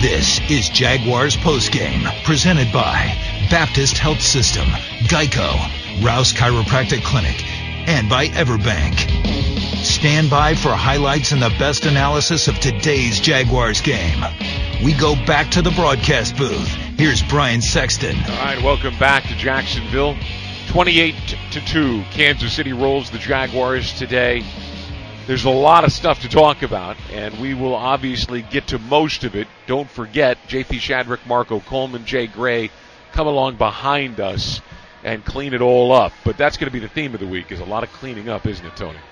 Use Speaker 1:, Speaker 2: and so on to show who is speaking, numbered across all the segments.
Speaker 1: This is Jaguars Postgame, presented by Baptist Health System, Geico, Rouse Chiropractic Clinic, and by Everbank. Stand by for highlights and the best analysis of today's Jaguars game. We go back to the broadcast booth. Here's Brian Sexton.
Speaker 2: All right, welcome back to Jacksonville. 28-2, Kansas City rolls the Jaguars today. There's a lot of stuff to talk about, and we will obviously get to most of it. Don't forget, J.P. Shadrick, Marco Coleman, Jay Gray come along behind us and clean it all up. But that's going to be the theme of the week, is a lot of cleaning up, isn't it, Tony?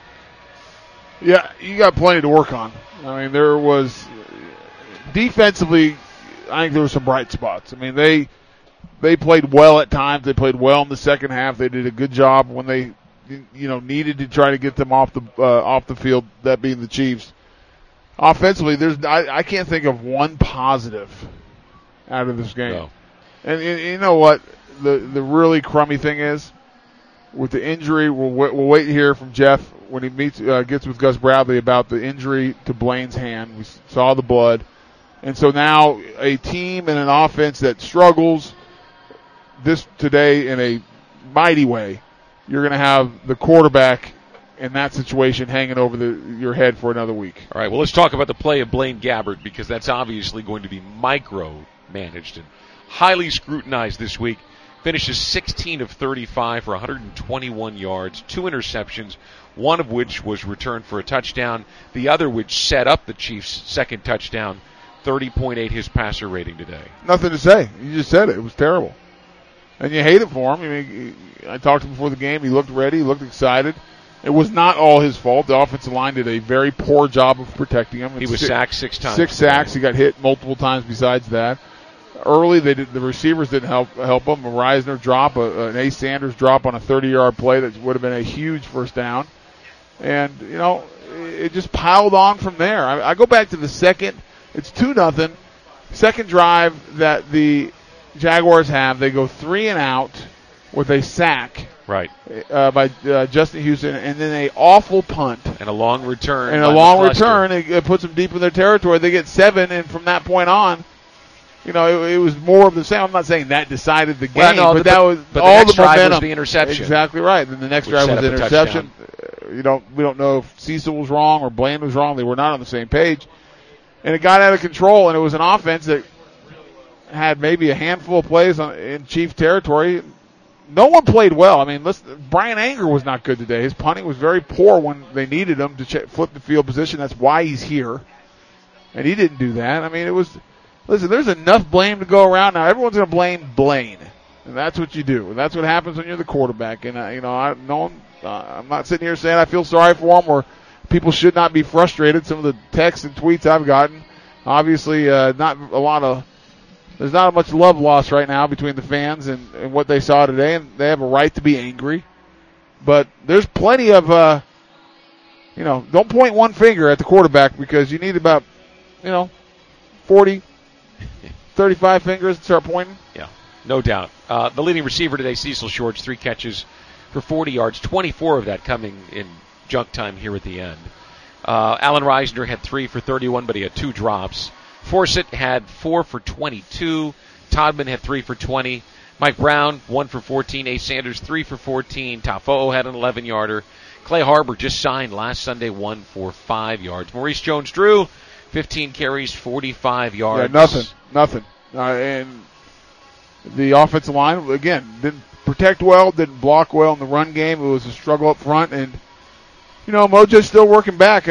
Speaker 3: Yeah, you got plenty to work on. I mean, there was defensively, I think there were some bright spots. I mean, they played well at times. They played well in the second half. They did a good job when they, needed to try to get them off the field. That being the Chiefs. Offensively, I can't think of one positive out of this game.
Speaker 2: No.
Speaker 3: And you know what? The really crummy thing is, with the injury, we'll wait to hear from Jeff when he gets with Gus Bradley about the injury to Blaine's hand. We saw the blood. And so now a team and an offense that struggles this today in a mighty way, you're going to have the quarterback in that situation hanging over your head for another week.
Speaker 2: All right, well, let's talk about the play of Blaine Gabbert, because that's obviously going to be micro-managed and highly scrutinized this week. Finishes 16 of 35 for 121 yards, 2 interceptions, one of which was returned for a touchdown, the other which set up the Chiefs' second touchdown. 30.8 his passer rating today.
Speaker 3: Nothing to say. You just said it. It was terrible. And you hate it for him. I mean, I talked to him before the game. He looked ready. He looked excited. It was not all his fault. The offensive line did a very poor job of protecting him.
Speaker 2: He was sacked 6 times.
Speaker 3: 6 sacks. He got hit multiple times besides that. Early, the receivers didn't help him. A Reisner drop, an Ace Sanders drop on a 30-yard play that would have been a huge first down. And, it just piled on from there. I go back to the second. It's 2-0. Second drive that the Jaguars have, they go 3 and out with a sack.
Speaker 2: Right.
Speaker 3: By Justin Houston, and then an awful punt.
Speaker 2: And a long return.
Speaker 3: And a long return. It puts them deep in their territory. They get 7, and from that point on, it was more of the same. I'm not saying that decided the game, but that was all the momentum.
Speaker 2: Was the interception.
Speaker 3: Exactly right. Then the next drive was the interception. We don't know if Cecil was wrong or Blaine was wrong. They were not on the same page. And it got out of control, and it was an offense that had maybe a handful of plays in Chief territory. No one played well. I mean, Brian Anger was not good today. His punting was very poor when they needed him to flip the field position. That's why he's here. And he didn't do that. I mean, there's enough blame to go around. Now, everyone's going to blame Blaine. And that's what you do. And that's what happens when you're the quarterback. And, I'm not sitting here saying I feel sorry for him or people should not be frustrated. Some of the texts and tweets I've gotten, obviously, there's not much love lost right now between the fans and what they saw today, and they have a right to be angry. But there's plenty of, don't point one finger at the quarterback, because you need about, 40, 35 fingers to start pointing.
Speaker 2: Yeah, no doubt. The leading receiver today, Cecil Shorts, 3 catches for 40 yards, 24 of that coming in junk time here at the end. Alan Reisner had 3 for 31, but he had 2 drops. Forsett had 4 for 22. Todman had 3 for 20. Mike Brown, 1 for 14. Ace Sanders, 3 for 14. Tafo'o had an 11-yarder. Clay Harbor just signed last Sunday, 1 for 5 yards. Maurice Jones-Drew, 15 carries, 45 yards.
Speaker 3: Yeah, nothing. And the offensive line, again, didn't protect well, didn't block well in the run game. It was a struggle up front. And, Mojo's still working back.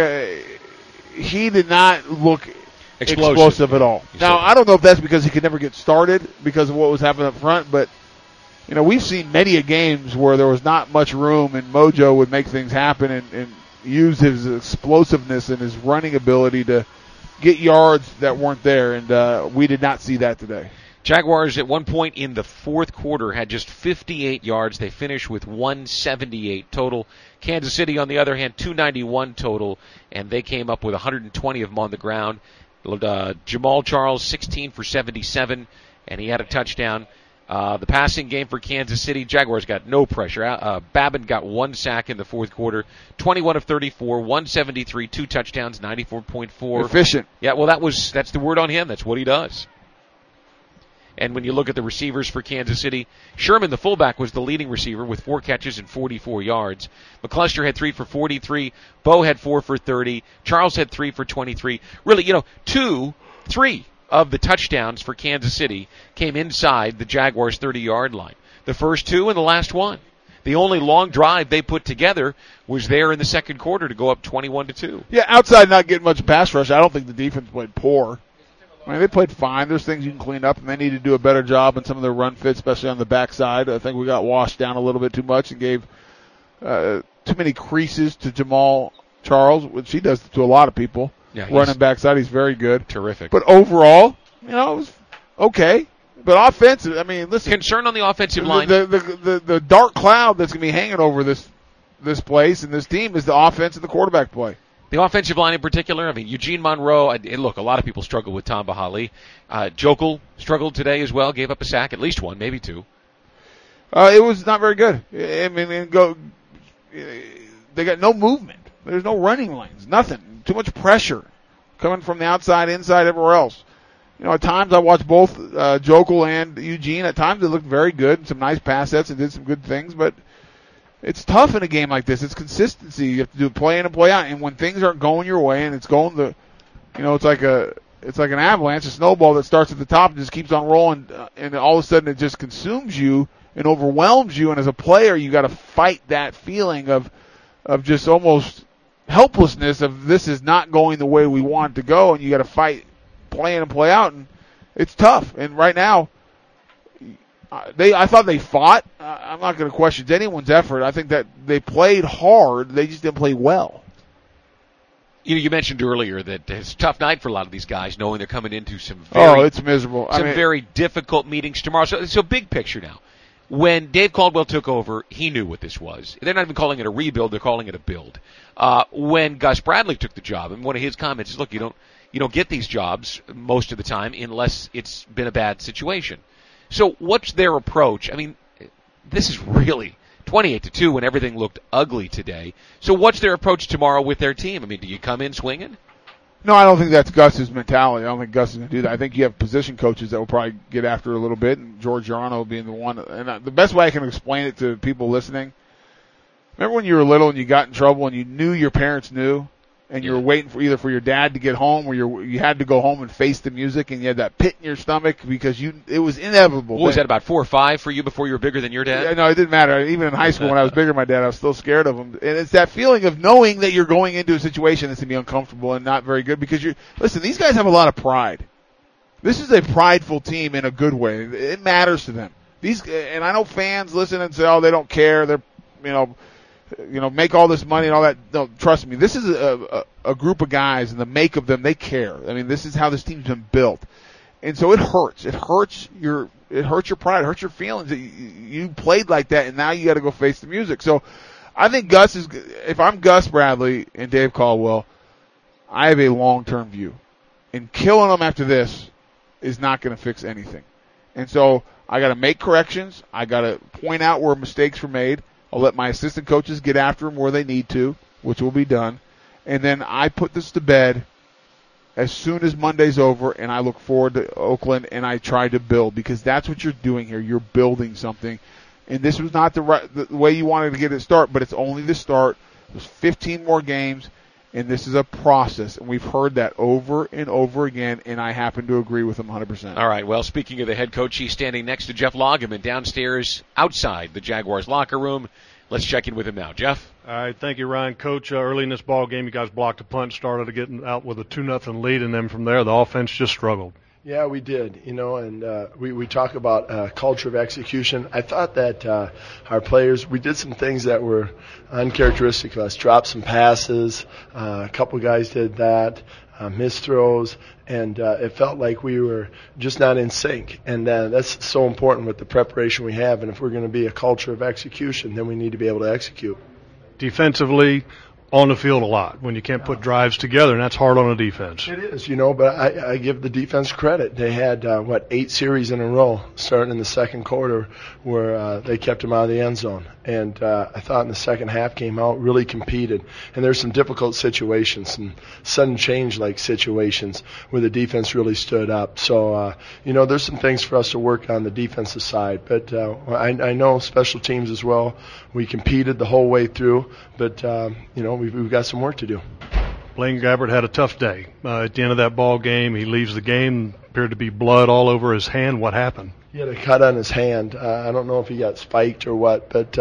Speaker 3: He did not look explosive at all. Now, I don't know if that's because he could never get started because of what was happening up front, but, we've seen many games where there was not much room and Mojo would make things happen and use his explosiveness and his running ability to get yards that weren't there, and we did not see that today.
Speaker 2: Jaguars at one point in the fourth quarter had just 58 yards. They finished with 178 total. Kansas City, on the other hand, 291 total, and they came up with 120 of them on the ground. Jamal Charles, 16 for 77, and he had a touchdown. The passing game for Kansas City, Jaguars got no pressure. Babin got 1 sack in the fourth quarter, 21 of 34, 173, 2 touchdowns, 94.4.
Speaker 3: Efficient.
Speaker 2: Yeah, well, that's the word on him. That's what he does. And when you look at the receivers for Kansas City, Sherman, the fullback, was the leading receiver with 4 catches and 44 yards. McCluster had 3 for 43. Bo had 4 for 30. Charles had 3 for 23. Really, 3 of the touchdowns for Kansas City came inside the Jaguars' 30-yard line. The first 2 and the last 1. The only long drive they put together was there in the second quarter to go up 21-2.
Speaker 3: Yeah, outside not getting much pass rush, I don't think the defense played poor. I mean, they played fine. There's things you can clean up, and they need to do a better job in some of their run fits, especially on the backside. I think we got washed down a little bit too much and gave too many creases to Jamal Charles, which he does to a lot of people.
Speaker 2: Yeah,
Speaker 3: running backside, he's very good.
Speaker 2: Terrific.
Speaker 3: But overall, it was okay. But offensive, I mean, listen.
Speaker 2: Concern on the offensive line.
Speaker 3: The dark cloud that's going to be hanging over this place and this team is the offense and the quarterback play.
Speaker 2: The offensive line in particular, I mean, Eugene Monroe, look, a lot of people struggle with Tom Bahali. Jokel struggled today as well, gave up a sack, at least 1, maybe 2.
Speaker 3: It was not very good. I mean, they got no movement. There's no running lanes, nothing. Too much pressure coming from the outside, inside, everywhere else. At times I watched both Jokel and Eugene. At times they looked very good, some nice pass sets and did some good things, but it's tough in a game like this. It's consistency. You have to do play in and play out. And when things aren't going your way and it's going it's like an avalanche, a snowball that starts at the top and just keeps on rolling, and all of a sudden it just consumes you and overwhelms you. And as a player, you got to fight that feeling of just almost helplessness of this is not going the way we want it to go, and you got to fight, play in and play out, and it's tough. And right now, I thought they fought. I'm not going to question anyone's effort. I think that they played hard. They just didn't play well.
Speaker 2: You mentioned earlier that it's a tough night for a lot of these guys, knowing they're coming into some
Speaker 3: it's miserable.
Speaker 2: Very difficult meetings tomorrow. So big picture now. When Dave Caldwell took over, he knew what this was. They're not even calling it a rebuild; they're calling it a build. When Gus Bradley took the job, and one of his comments is, "Look, you don't get these jobs most of the time unless it's been a bad situation." So what's their approach? I mean, this is really 28-2 when everything looked ugly today. So what's their approach tomorrow with their team? I mean, do you come in swinging?
Speaker 3: No, I don't think that's Gus's mentality. I don't think Gus is going to do that. I think you have position coaches that will probably get after it a little bit, and George Yarano being the one. And the best way I can explain it to people listening, remember when you were little and you got in trouble and you knew your parents knew, and you were waiting for either for your dad to get home or you had to go home and face the music, and you had that pit in your stomach because it was inevitable.
Speaker 2: What was that, about 4 or 5 for you before you were bigger than your dad?
Speaker 3: Yeah, no, it didn't matter. Even in high school when I was bigger than my dad, I was still scared of him. And it's that feeling of knowing that you're going into a situation that's going to be uncomfortable and not very good because listen, these guys have a lot of pride. This is a prideful team in a good way. It matters to them. And I know fans listen and say, oh, they don't care. They're, make all this money and all that. No, trust me. This is a group of guys, and the make of them, they care. I mean, this is how this team's been built. And so it hurts. It hurts your pride. It hurts your feelings that you played like that, and now you got to go face the music. So I think if I'm Gus Bradley and Dave Caldwell, I have a long-term view. And killing them after this is not going to fix anything. And so I got to make corrections. I got to point out where mistakes were made. I'll let my assistant coaches get after them where they need to, which will be done. And then I put this to bed as soon as Monday's over, and I look forward to Oakland, and I try to build, because that's what you're doing here. You're building something. And this was not the way you wanted to get it started, but it's only the start. There's 15 more games, and this is a process. And we've heard that over and over again, and I happen to agree with them 100%.
Speaker 2: All right, well, speaking of the head coach, he's standing next to Jeff Lageman downstairs outside the Jaguars locker room. Let's check in with him now. Jeff?
Speaker 4: All right, thank you, Ryan. Coach, early in this ball game, you guys blocked a punt, started getting out with a 2-0 lead, and then from there, the offense just struggled.
Speaker 5: Yeah, we did, and we talk about culture of execution. I thought that our players, we did some things that were uncharacteristic of us, dropped some passes, a couple guys did that, missed throws, and it felt like we were just not in sync. And that's so important with the preparation we have, and if we're going to be a culture of execution, then we need to be able to execute.
Speaker 4: Defensively, on the field a lot when you can't put drives together, and that's hard on a defense.
Speaker 5: It is, but I give the defense credit. They had, 8 series in a row starting in the second quarter where they kept them out of the end zone. And I thought in the second half came out, really competed. And there's some difficult situations, some sudden change-like situations where the defense really stood up. So, there's some things for us to work on the defensive side. But I know special teams as well. We competed the whole way through, but, we've got some work to do.
Speaker 4: Blaine Gabbert had a tough day. At the end of that ball game, he leaves the game, appeared to be blood all over his hand. What happened?
Speaker 5: He had a cut on his hand. I don't know if he got spiked or what, but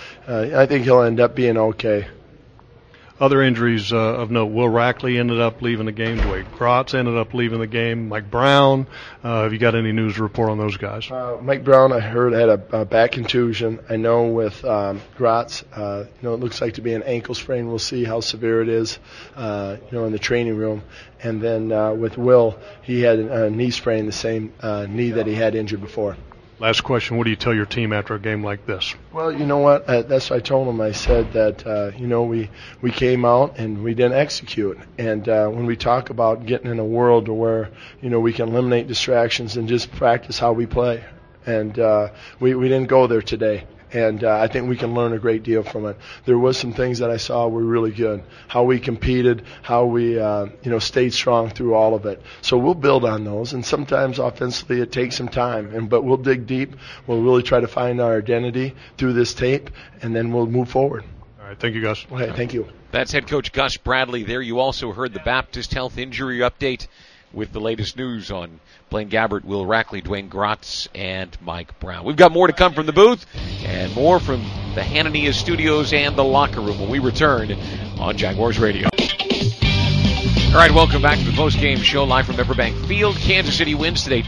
Speaker 5: I think he'll end up being okay.
Speaker 4: Other injuries of note, Will Rackley ended up leaving the game. Dwayne Gratz ended up leaving the game. Mike Brown, have you got any news to report on those guys?
Speaker 5: Mike Brown, I heard, had a back contusion. I know with Gratz, it looks like to be an ankle sprain. We'll see how severe it is, in the training room. And then with Will, he had a knee sprain, the same knee that he had injured before.
Speaker 4: Last question, what do you tell your team after a game like this?
Speaker 5: Well, you know what? That's what I told them. I said that, we came out and we didn't execute. And when we talk about getting in a world where, we can eliminate distractions and just practice how we play. And we didn't go there today. And I think we can learn a great deal from it. There was some things that I saw were really good. How we competed, how we, stayed strong through all of it. So we'll build on those. And sometimes offensively it takes some time. But we'll dig deep. We'll really try to find our identity through this tape, and then we'll move forward.
Speaker 4: All right, thank you, Gus.
Speaker 5: Okay, thank you.
Speaker 2: That's head coach Gus Bradley. There you also heard the Baptist Health injury update with the latest news on Blaine Gabbert, Will Rackley, Dwayne Gratz, and Mike Brown. We've got more to come from the booth and more from the Hanania Studios and the locker room when we return on Jaguars Radio. All right, welcome back to the postgame show live from Everbank Field. Kansas City wins today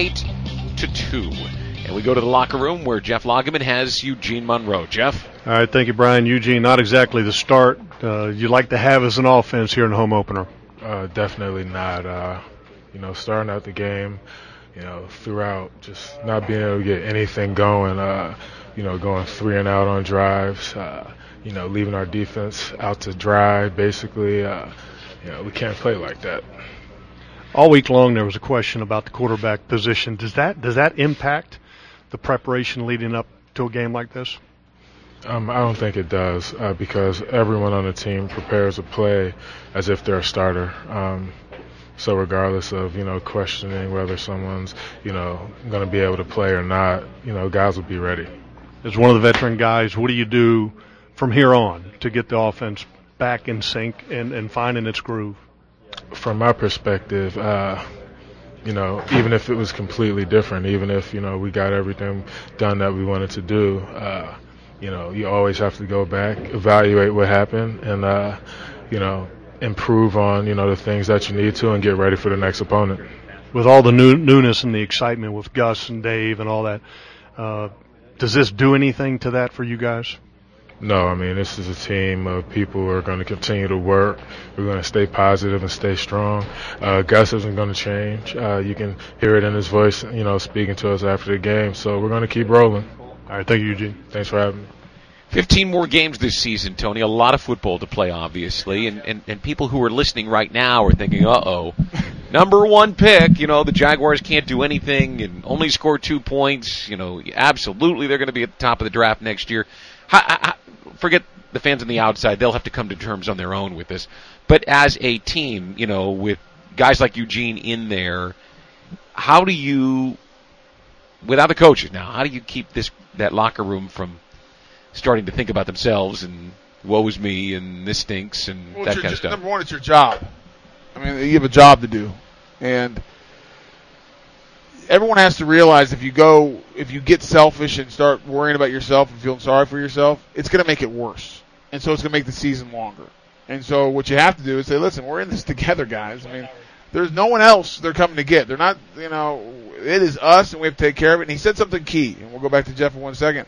Speaker 2: 28-2. And we go to the locker room where Jeff Lageman has Eugene Monroe. Jeff?
Speaker 4: All right, thank you, Brian. Eugene, not exactly the start you like to have as an offense here in the home opener.
Speaker 6: Definitely not. Starting out the game, throughout, just not being able to get anything going, going 3 and out on drives, leaving our defense out to dry, basically. We can't play like that.
Speaker 4: All week long there was a question about the quarterback position. Does that impact the preparation leading up to a game like this?
Speaker 6: I don't think it does because everyone on the team prepares a play as if they're a starter. So regardless of, questioning whether someone's, going to be able to play or not, guys will be ready.
Speaker 4: As one of the veteran guys, what do you do from here on to get the offense back in sync and finding its groove?
Speaker 6: From my perspective, even if it was completely different, even if, we got everything done that we wanted to do, you always have to go back, evaluate what happened, and, improve on, the things that you need to and get ready for the next opponent.
Speaker 4: With all the newness and the excitement with Gus and Dave and all that, does this do anything to that for you guys?
Speaker 6: No, this is a team of people who are going to continue to work. We're going to stay positive and stay strong. Gus isn't going to change. You can hear it in his voice, speaking to us after the game. So we're going to keep rolling.
Speaker 4: All right, thank you, Eugene.
Speaker 6: Thanks for having me.
Speaker 2: 15 more games this season, Tony. A lot of football to play, obviously. And people who are listening right now are thinking, uh-oh, number 1 pick, the Jaguars can't do anything and only score 2 points. Absolutely they're going to be at the top of the draft next year. Forget the fans on the outside. They'll have to come to terms on their own with this. But as a team, with guys like Eugene in there, how do you, without the coaches now, how do you keep that locker room from starting to think about themselves and woe is me and this stinks and that kind of stuff?
Speaker 3: Number one, it's your job. You have a job to do. And everyone has to realize if you get selfish and start worrying about yourself and feeling sorry for yourself, it's going to make it worse. And so it's going to make the season longer. And so what you have to do is say, listen, we're in this together, guys. There's no one else they're coming to get. They're not, it is us and we have to take care of it. And he said something key, and we'll go back to Jeff in 1 second,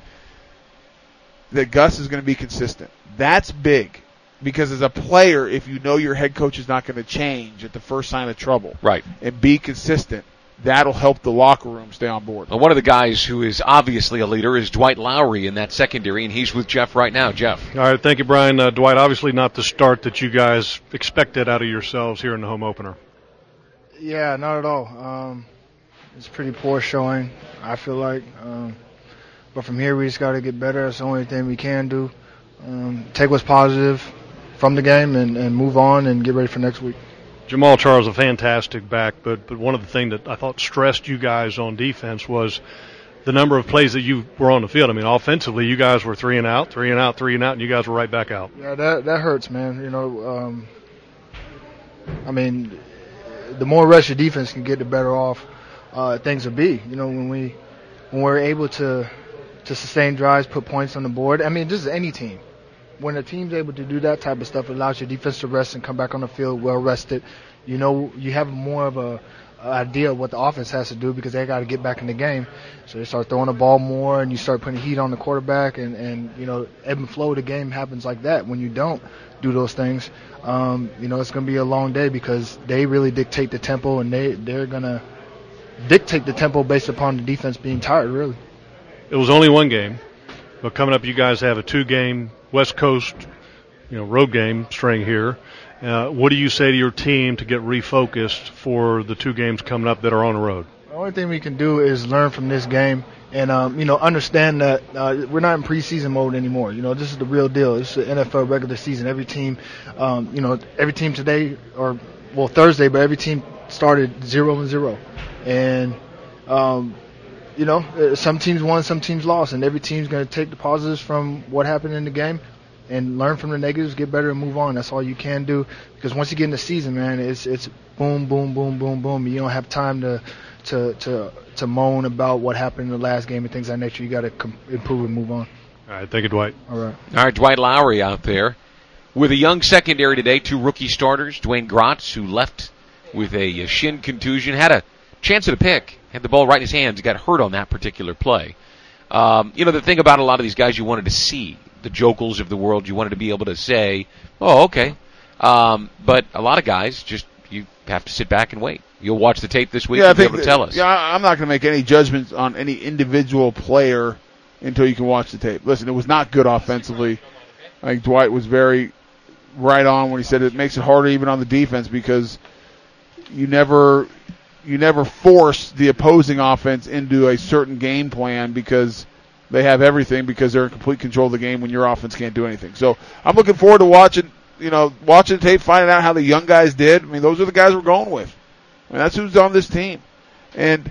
Speaker 3: that Gus is going to be consistent. That's big. Because as a player, if you know your head coach is not going to change at the first sign of trouble,
Speaker 2: right,
Speaker 3: and be consistent, that'll help the locker room stay on board.
Speaker 2: Well, one of the guys who is obviously a leader is Dwight Lowry in that secondary, and he's with Jeff right now. Jeff.
Speaker 4: All right, thank you, Brian. Dwight, obviously not the start that you guys expected out of yourselves here in the home opener.
Speaker 7: Yeah, not at all. It's pretty poor showing, I feel like. But from here, we just got to get better. That's the only thing we can do. Take what's positive from the game and move on and get ready for next week.
Speaker 4: Jamal Charles, a fantastic back, but one of the things that I thought stressed you guys on defense was the number of plays that you were on the field. I mean, offensively, you guys were 3 and out, and you guys were right back out.
Speaker 7: Yeah, that hurts, man. You know, I mean, the more rest your defense can get, the better off things will be. You know, when we're able to sustain drives, put points on the board. I mean, just any team. When a team's able to do that type of stuff, it allows your defense to rest and come back on the field well rested. You know, you have more of a idea of what the offense has to do because they got to get back in the game. So they start throwing the ball more and you start putting heat on the quarterback and you know, ebb and flow of the game happens like that. When you don't do those things, you know, it's going to be a long day because they really dictate the tempo and they're going to dictate the tempo based upon the defense being tired, really.
Speaker 4: It was only one game, but coming up you guys have a 2-game West Coast, you know, road game string here. What do you say to your team to get refocused for the 2 games coming up that are on the road?
Speaker 7: The only thing we can do is learn from this game and, you know, understand that we're not in preseason mode anymore. You know, this is the real deal. This is the NFL regular season. Every team, you know, every team today or, well, Thursday, but every team started 0-0. And, you know, some teams won, some teams lost, and every team's going to take the positives from what happened in the game and learn from the negatives, get better, and move on. That's all you can do because once you get in the season, man, it's boom, boom, boom, boom, boom. You don't have time to moan about what happened in the last game and things of that nature. You got to improve and move on.
Speaker 4: All right, thank you, Dwight.
Speaker 7: All right.
Speaker 2: All right, Dwight Lowry out there with a young secondary today. 2 rookie starters, Dwayne Grotz, who left with a shin contusion, had a chance at a pick. Had the ball right in his hands, got hurt on that particular play. You know, the thing about a lot of these guys, you wanted to see the Jokels of the world. You wanted to be able to say, oh, okay. But a lot of guys, just you have to sit back and wait. You'll watch the tape this week and be able to tell us.
Speaker 3: Yeah, I'm not going to make any judgments on any individual player until you can watch the tape. Listen, it was not good offensively. I think Dwight was very right on when he said it makes it harder even on the defense because you never force the opposing offense into a certain game plan because they have everything because they're in complete control of the game when your offense can't do anything. So I'm looking forward to watching the tape, finding out how the young guys did. I mean, those are the guys we're going with. I mean, that's who's on this team. And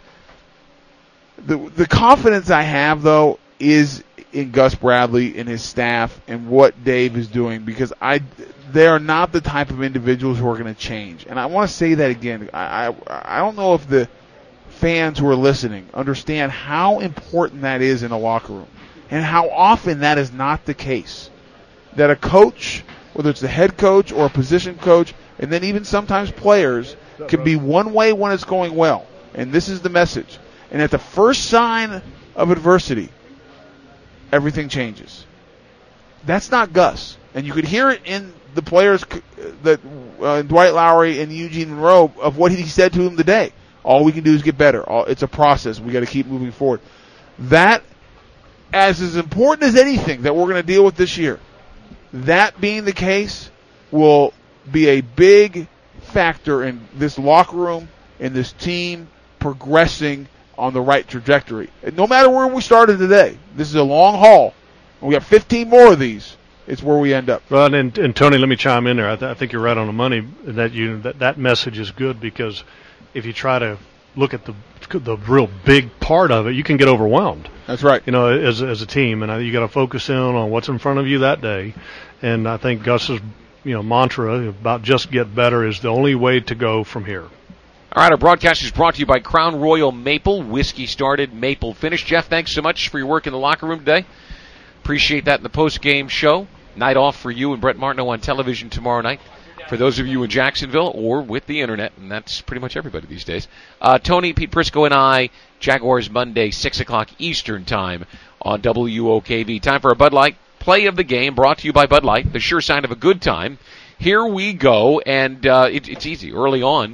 Speaker 3: the confidence I have, though, is in Gus Bradley and his staff and what Dave is doing because they are not the type of individuals who are going to change. And I want to say that again. I don't know if the fans who are listening understand how important that is in a locker room and how often that is not the case. That a coach, whether it's the head coach or a position coach, and then even sometimes players, can be one way when it's going well. And this is the message. And at the first sign of adversity, everything changes. That's not Gus. And you could hear it in the players, Dwight Lowry and Eugene Monroe, of what he said to him today. All we can do is get better. It's a process. We got to keep moving forward. That, as important as anything that we're going to deal with this year, that being the case will be a big factor in this locker room and this team progressing on the right trajectory. And no matter where we started today, this is a long haul. We got 15 more of these. It's where we end up.
Speaker 4: Well, and Tony, let me chime in there. I think you're right on the money that message is good because if you try to look at the real big part of it, you can get overwhelmed.
Speaker 3: That's right.
Speaker 4: You know, as a team, and you got to focus in on what's in front of you that day. And I think Gus's mantra about just get better is the only way to go from here.
Speaker 2: All right, our broadcast is brought to you by Crown Royal Maple. Whiskey started, maple finished. Jeff, thanks so much for your work in the locker room today. Appreciate that in the post-game show. Night off for you and Brett Martineau on television tomorrow night. For those of you in Jacksonville or with the internet, and that's pretty much everybody these days. Tony, Pete Prisco, and I, Jaguars Monday, 6 o'clock Eastern Time on WOKV. Time for a Bud Light play of the game, brought to you by Bud Light, the sure sign of a good time. Here we go, and it's easy. Early on,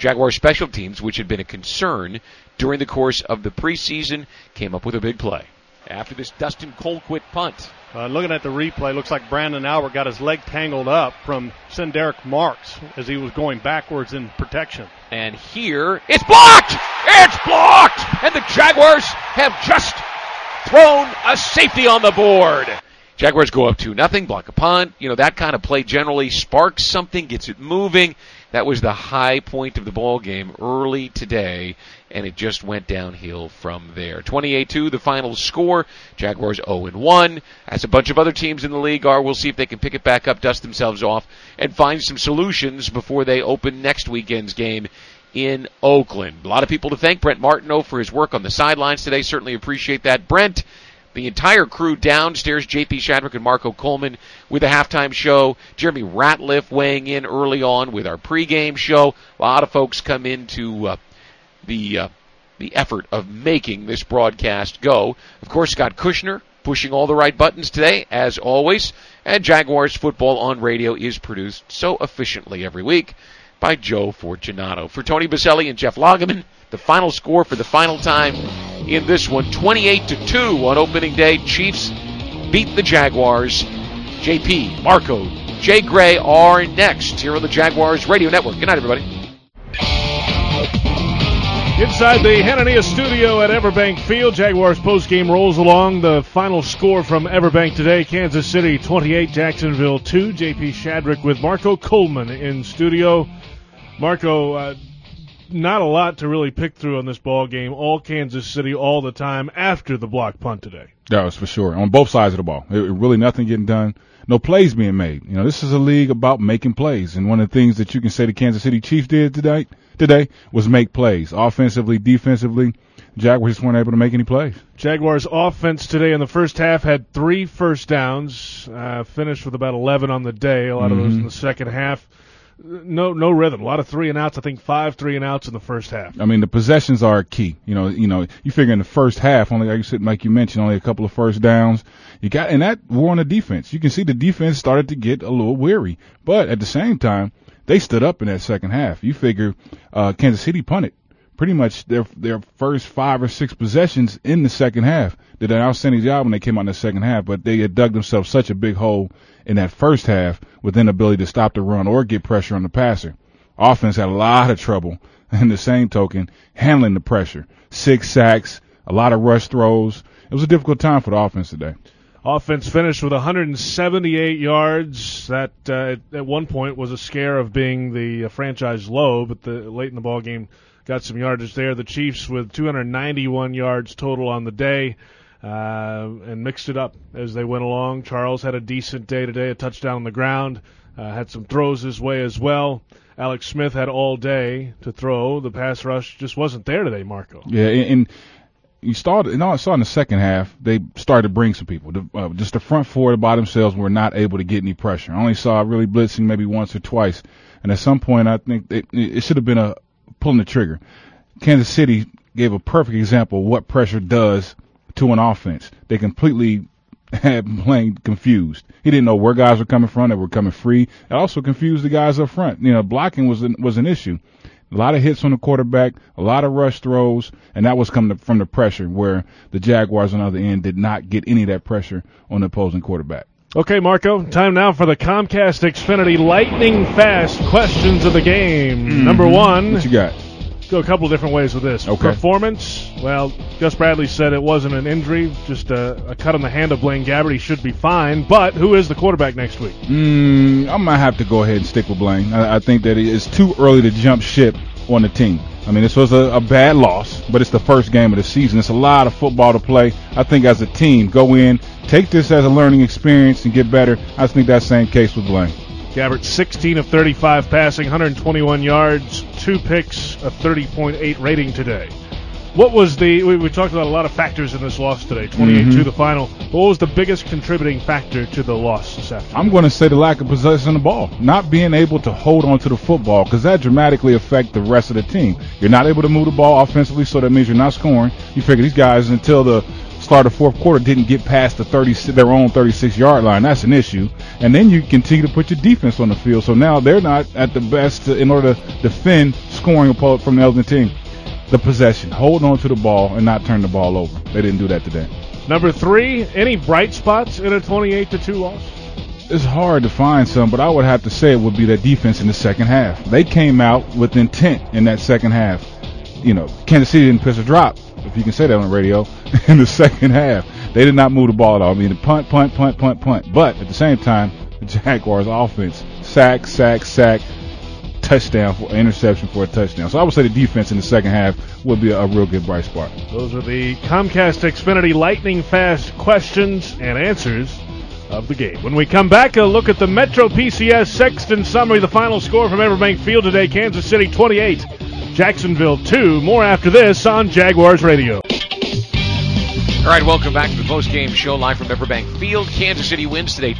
Speaker 2: Jaguars special teams, which had been a concern during the course of the preseason, came up with a big play after this Dustin Colquitt punt.
Speaker 4: Looking at the replay, looks like Brandon Albert got his leg tangled up from Senderick Marks as he was going backwards in protection.
Speaker 2: And here, it's blocked! It's blocked! And the Jaguars have just thrown a safety on the board. Jaguars go up 2-0, block a punt. You know, that kind of play generally sparks something, gets it moving. That was the high point of the ball game early today, and it just went downhill from there. 28-2, the final score. Jaguars 0-1. As a bunch of other teams in the league are, we'll see if they can pick it back up, dust themselves off, and find some solutions before they open next weekend's game in Oakland. A lot of people to thank. Brent Martineau for his work on the sidelines today. Certainly appreciate that. Brent, the entire crew downstairs, J.P. Shadrick and Marco Coleman with the halftime show. Jeremy Ratliff weighing in early on with our pregame show. A lot of folks come into the effort of making this broadcast go. Of course, Scott Kushner pushing all the right buttons today, as always. And Jaguars Football on Radio is produced so efficiently every week by Joe Fortunato. For Tony Baselli and Jeff Lageman, the final score for the final time in this one, 28-2 on opening day. Chiefs beat the Jaguars. JP, Marco, Jay Gray are next here on the Jaguars Radio Network. Good night, everybody.
Speaker 8: Inside the Hanania studio at Everbank Field, Jaguars postgame rolls along. The final score from Everbank today, Kansas City 28, Jacksonville 2. JP Shadrick with Marco Coleman in studio. Marco, not a lot to really pick through on this ball game. All Kansas City all the time after the block punt today.
Speaker 9: That was for sure. On both sides of the ball. Really nothing getting done. No plays being made. You know, this is a league about making plays. And one of the things that you can say the Kansas City Chiefs did today was make plays. Offensively, defensively, Jaguars just weren't able to make any plays.
Speaker 8: Jaguars offense today in the first half had 3 first downs, finished with about 11 on the day. A lot of those in the second half. No rhythm. A lot of 3-and-outs. I think 5 3-and-outs in the first half.
Speaker 9: I mean, the possessions are key. You know, you figure in the first half, only like you mentioned, only a couple of first downs. And that wore on the defense. You can see the defense started to get a little weary, but at the same time, they stood up in that second half. You figure Kansas City punted pretty much their first 5 or 6 possessions in the second half. Did an outstanding job when they came out in the second half, but they had dug themselves such a big hole in that first half with inability to stop the run or get pressure on the passer. Offense had a lot of trouble, in the same token, handling the pressure. 6 sacks, a lot of rush throws. It was a difficult time for the offense today.
Speaker 8: Offense finished with 178 yards. That at one point was a scare of being the franchise low, but late in the ball game got some yardage there. The Chiefs with 291 yards total on the day. And mixed it up as they went along. Charles had a decent day today, a touchdown on the ground, had some throws his way as well. Alex Smith had all day to throw. The pass rush just wasn't there today, Marco.
Speaker 9: Yeah, and you started, I saw in the second half, they started to bring some people. Just the front four by themselves were not able to get any pressure. I only saw really blitzing maybe once or twice. And at some point, I think it should have been a pulling the trigger. Kansas City gave a perfect example of what pressure does to an offense. They completely had Blaine confused. He didn't know where guys were coming from. They were coming free. It also confused the guys up front. You know, blocking was an issue. A lot of hits on the quarterback, a lot of rush throws, and that was coming from the pressure where the Jaguars on the other end did not get any of that pressure on the opposing quarterback.
Speaker 8: Okay, Marco, time now for the Comcast Xfinity lightning fast questions of the game. Number 1.
Speaker 9: What you got?
Speaker 8: Go a couple of different ways with this.
Speaker 9: Okay.
Speaker 8: Performance, well, Gus Bradley said it wasn't an injury, just a cut on the hand of Blaine Gabbert. He should be fine, but who is the quarterback next week?
Speaker 9: I might have to go ahead and stick with Blaine. I think that it's too early to jump ship on the team. I mean, this was a bad loss, but it's the first game of the season. It's a lot of football to play. I think as a team, go in, take this as a learning experience and get better. I think that's the same case with Blaine.
Speaker 8: Gabbert, 16 of 35 passing, 121 yards, 2 picks, a 30.8 rating today. What was we talked about a lot of factors in this loss today, 28-2 the final. What was the biggest contributing factor to the loss this afternoon?
Speaker 9: I'm going to say the lack of possession of the ball, not being able to hold on to the football, because that dramatically affects the rest of the team. You're not able to move the ball offensively, so that means you're not scoring. You figure these guys, until the start of the fourth quarter didn't get past their own 36-yard line. That's an issue. And then you continue to put your defense on the field. So now they're not at the best in order to defend scoring from the other team. The possession, hold on to the ball and not turn the ball over. They didn't do that today.
Speaker 8: Number 3, any bright spots in a 28-2 loss?
Speaker 9: It's hard to find some, but I would have to say it would be their defense in the second half. They came out with intent in that second half. Kansas City didn't piss a drop, if you can say that on the radio, in the second half. They did not move the ball at all. I mean, punt. But at the same time, the Jaguars' offense, sack, touchdown, interception for a touchdown. So I would say the defense in the second half would be a real good bright spot.
Speaker 8: Those are the Comcast Xfinity lightning fast questions and answers of the game. When we come back, a look at the Metro PCS Sexton summary. The final score from Everbank Field today: Kansas City 28, Jacksonville 2. More after this on Jaguars Radio.
Speaker 2: All right, welcome back to the post-game show live from Everbank Field. Kansas City wins today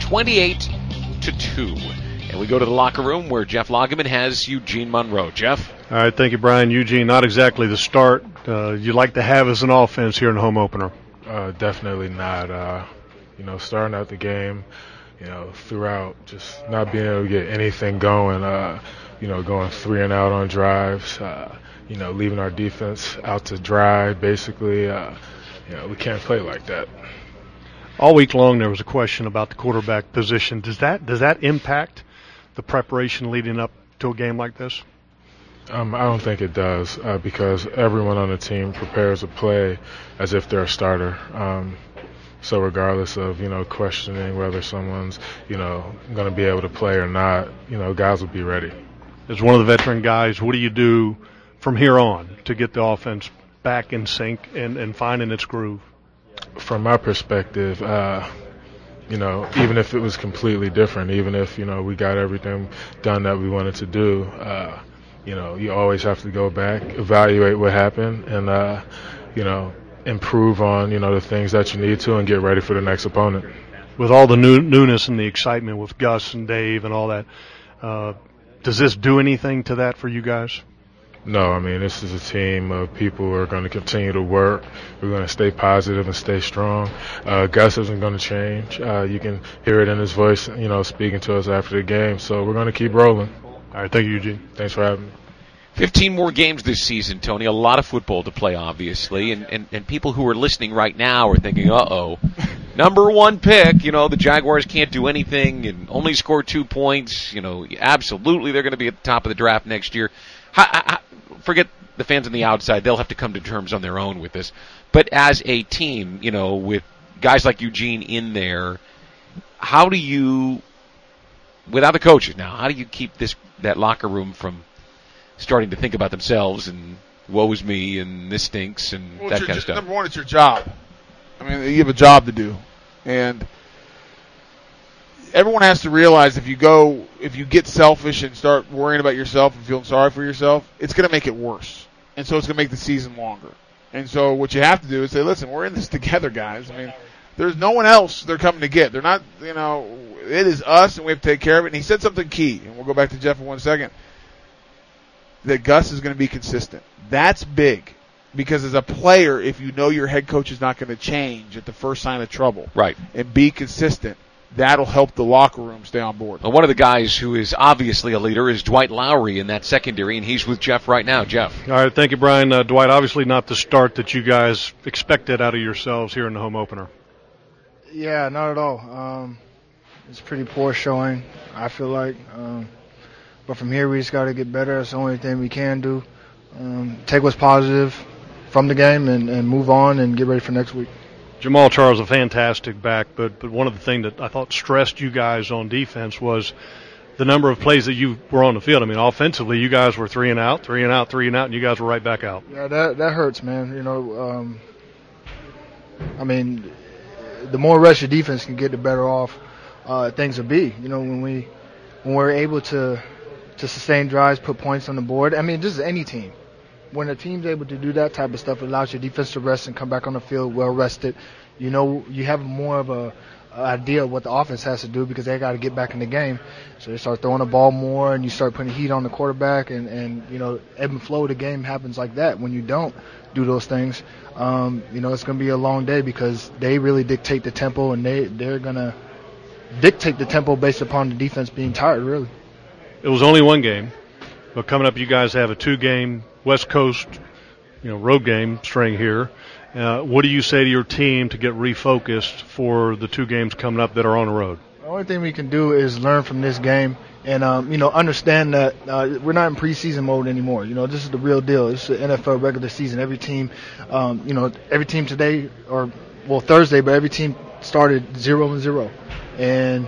Speaker 2: 28-2. And we go to the locker room where Jeff Lageman has Eugene Monroe. Jeff?
Speaker 4: All right, thank you, Brian. Eugene, not exactly the start you'd like to have as an offense here in the home opener.
Speaker 6: Definitely not. Starting out the game, throughout, just not being able to get anything going, going 3 and out on drives, leaving our defense out to dry, basically. We can't play like that.
Speaker 4: All week long there was a question about the quarterback position. Does that impact the preparation leading up to a game like this?
Speaker 6: I don't think it does because everyone on the team prepares a play as if they're a starter. So regardless of, questioning whether someone's, going to be able to play or not, guys will be ready.
Speaker 4: As one of the veteran guys, what do you do from here on to get the offense back in sync and finding its groove?
Speaker 6: From my perspective, even if it was completely different, even if, we got everything done that we wanted to do, you always have to go back, evaluate what happened, and, improve on, the things that you need to and get ready for the next opponent.
Speaker 4: With all the newness and the excitement with Gus and Dave and all that, does this do anything to that for you guys?
Speaker 6: No, this is a team of people who are going to continue to work. We're going to stay positive and stay strong. Gus isn't going to change. You can hear it in his voice, speaking to us after the game. So we're going to keep rolling.
Speaker 4: All right, thank you, Eugene.
Speaker 6: Thanks for having me.
Speaker 2: 15 more games this season, Tony. A lot of football to play, obviously. And people who are listening right now are thinking, uh-oh. Number 1 pick, the Jaguars can't do anything and only score 2 points. Absolutely they're going to be at the top of the draft next year. Forget the fans on the outside. They'll have to come to terms on their own with this. But as a team, with guys like Eugene in there, how do you, without the coaches now, how do you keep that locker room from starting to think about themselves and woe is me and this stinks and that kind of stuff?
Speaker 3: Number 1, it's your job. You have a job to do. And everyone has to realize if you get selfish and start worrying about yourself and feeling sorry for yourself, it's going to make it worse. And so it's going to make the season longer. And so what you have to do is say, listen, we're in this together, guys. There's no one else they're coming to get. They're not, it is us and we have to take care of it. And he said something key, and we'll go back to Jeff in 1 second, that Gus is going to be consistent. That's big. Because as a player, if you know your head coach is not going to change at the first sign of trouble,
Speaker 2: right,
Speaker 3: and be consistent, that'll help the locker room stay on board.
Speaker 2: Well, one of the guys who is obviously a leader is Dwight Lowry in that secondary, and he's with Jeff right now. Jeff.
Speaker 4: All right, thank you, Brian. Dwight, obviously not the start that you guys expected out of yourselves here in the home opener.
Speaker 7: Yeah, not at all. It's a pretty poor showing, I feel like. But from here, we just got to get better. That's the only thing we can do. Take what's positive from the game and move on and get ready for next week.
Speaker 4: Jamal Charles, a fantastic back, but one of the things that I thought stressed you guys on defense was the number of plays that you were on the field. Offensively, you guys were 3 and out, and you guys were right back out.
Speaker 7: Yeah, that hurts, man. The more rush your defense can get, the better off things will be. When we're able to sustain drives, put points on the board. This is any team. When a team's able to do that type of stuff, it allows your defense to rest and come back on the field well rested. You have more of idea of what the offense has to do because they got to get back in the game. So they start throwing the ball more, and you start putting heat on the quarterback, and ebb and flow of the game happens like that when you don't do those things. It's going to be a long day because they really dictate the tempo, and they're going to dictate the tempo based upon the defense being tired, really.
Speaker 4: It was only one game, but coming up you guys have a 2-game West Coast road game string here. What do you say to your team to get refocused for the 2 games coming up that are on the road?
Speaker 7: The only thing we can do is learn from this game and, understand that we're not in preseason mode anymore. This is the real deal. This is the NFL regular season. Every team, every team today Thursday, but every team started 0-0. And,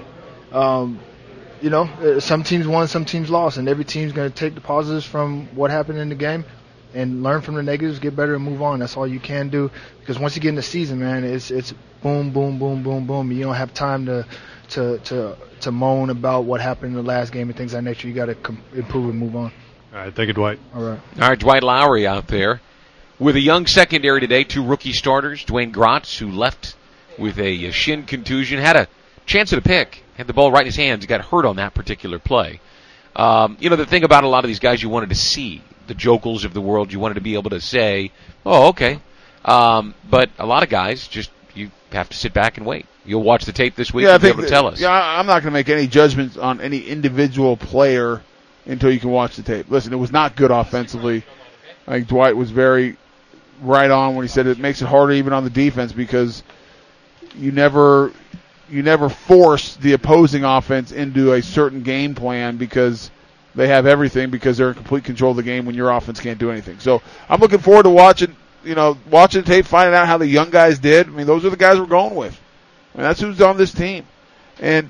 Speaker 7: some teams won, some teams lost, and every team's going to take the positives from what happened in the game and learn from the negatives, get better, and move on. That's all you can do. Because once you get in the season, man, it's boom, boom, boom, boom, boom. You don't have time to moan about what happened in the last game and things of that nature. You got to improve and move on.
Speaker 4: All right, thank you, Dwight.
Speaker 7: All right.
Speaker 2: All right, Dwight Lowry out there with a young secondary today. 2 rookie starters, Dwayne Grotz, who left with a shin contusion, had a chance at a pick, had the ball right in his hands, got hurt on that particular play. The thing about a lot of these guys, you wanted to see the Jokels of the world. You wanted to be able to say, oh, okay. But a lot of guys, you have to sit back and wait. You'll watch the tape this week and be able to tell us.
Speaker 3: Yeah, I'm not going to make any judgments on any individual player until you can watch the tape. Listen, it was not good offensively. I think Dwight was very right on when he said it makes it harder even on the defense because you never force the opposing offense into a certain game plan because they have everything because they're in complete control of the game when your offense can't do anything. So I'm looking forward to watching the tape, finding out how the young guys did. I mean, those are the guys we're going with. I mean, that's who's on this team. And